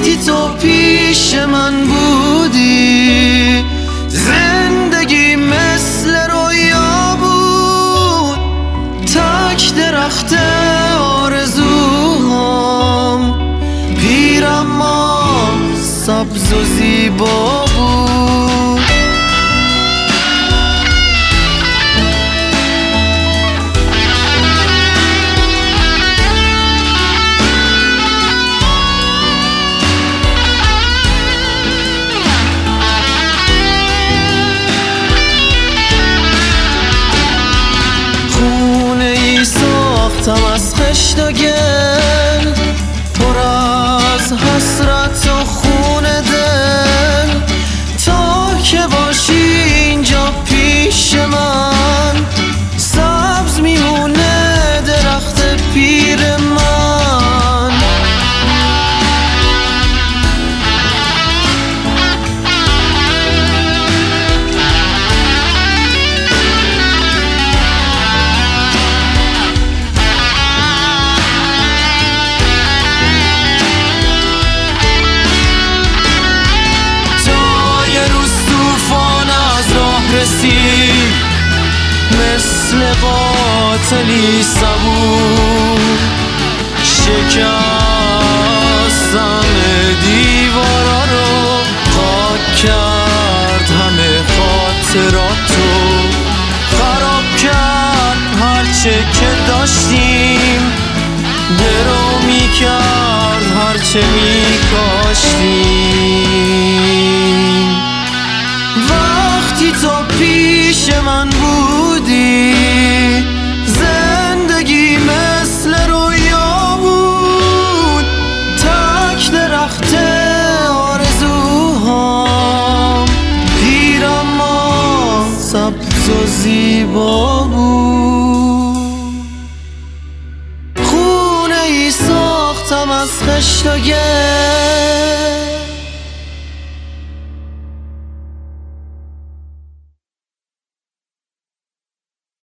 وقتی تو پیش من بودی زندگی مثل رویا بود، تک درخت آرزوهام پیر اما سبز و زیبا بود. ساختم از خشت و گل، پر از حسرت و خون دل، تا که باشی اینجا پیش من سبز میمونه درخت پیر من. مثل قاتلی صبور شکستم دیوارا رو، خاک کرد همه خاطراتو، خراب کرد هرچه که داشتیم، درو میکرد هرچه میکاشتیم. وقتی تو پیش من بودی زندگی مثل رویا بود، تک درخت آرزوهام پیر اما سبز و زیبا بود. خونه ای ساختم از خشت و گل،